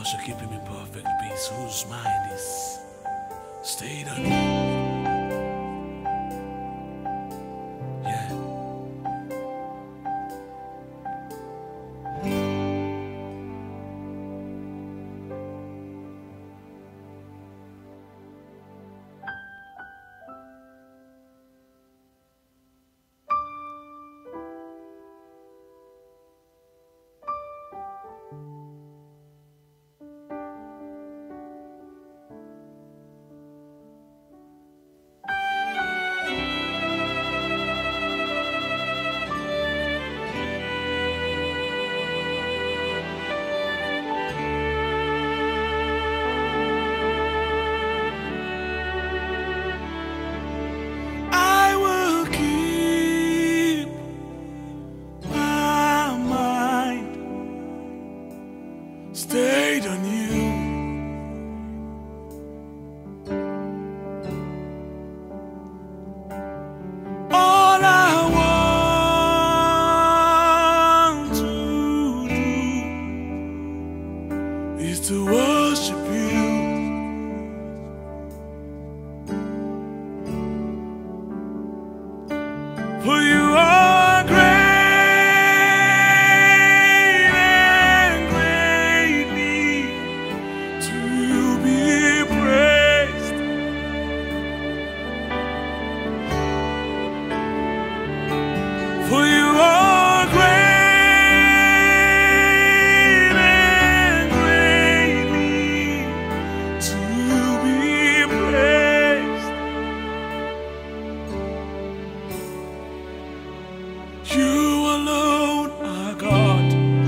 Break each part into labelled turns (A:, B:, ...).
A: Thou shalt keep him in perfect peace, whose mind is stayed on you. Yeah. I will keep my mind stayed on you. All I want to do is to worship you. For you are great and greatly to be praised. For you are great and greatly to be praised. You alone are God.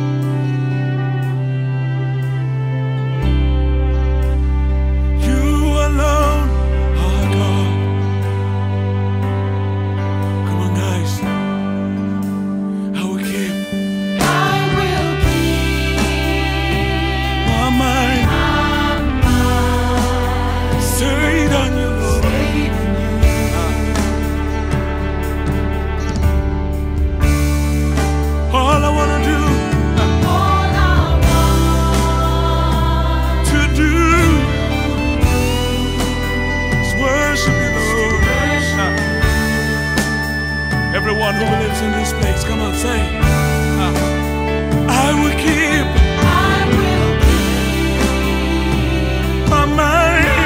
A: You alone are God. Come on, guys. I will keep my mind stayed on you, Lord. All I wanna do to do is worship you, Lord. Everyone who lives in this place, come on, say, I will keep my mind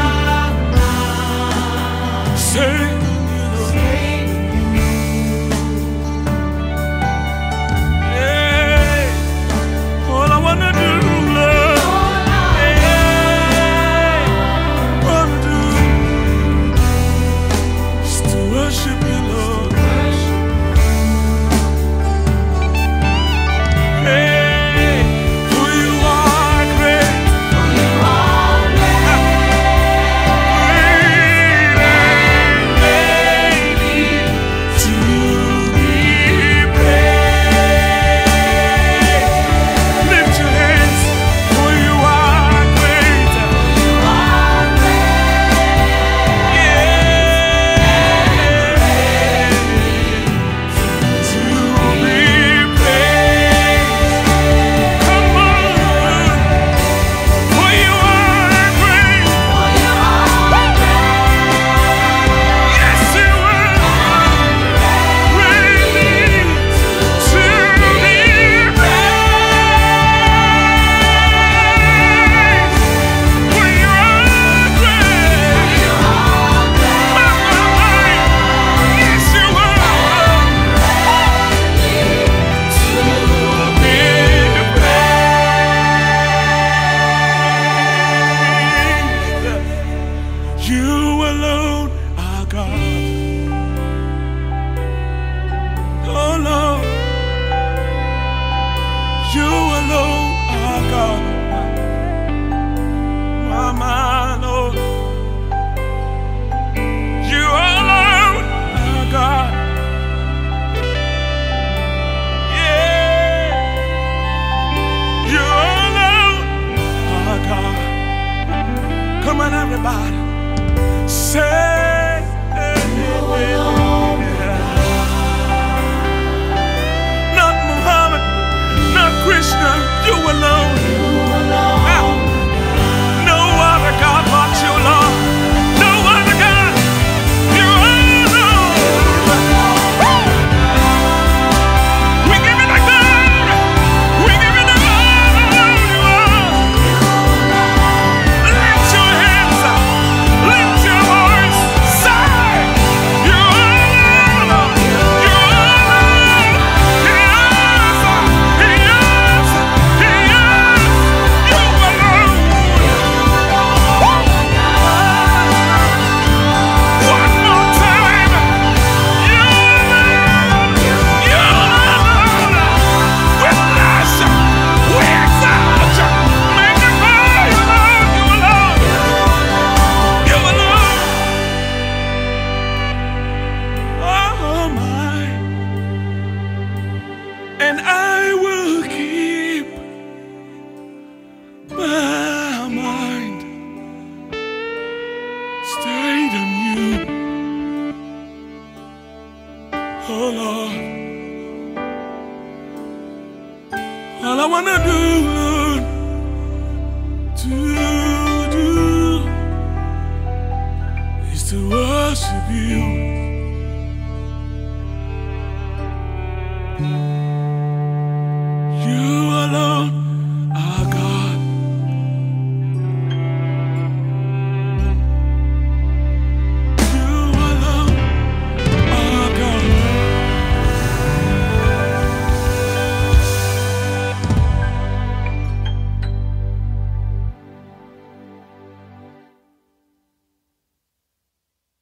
A: stayed on you, Lord. Hey, all I wanna do, Lord, wanna do is to worship you, Lord. Hey, for you are great, great and greatly to be praised. Lift your hands, for you are great. Yeah. Oh Lord, all I wanna do, Lord, to do is to worship you.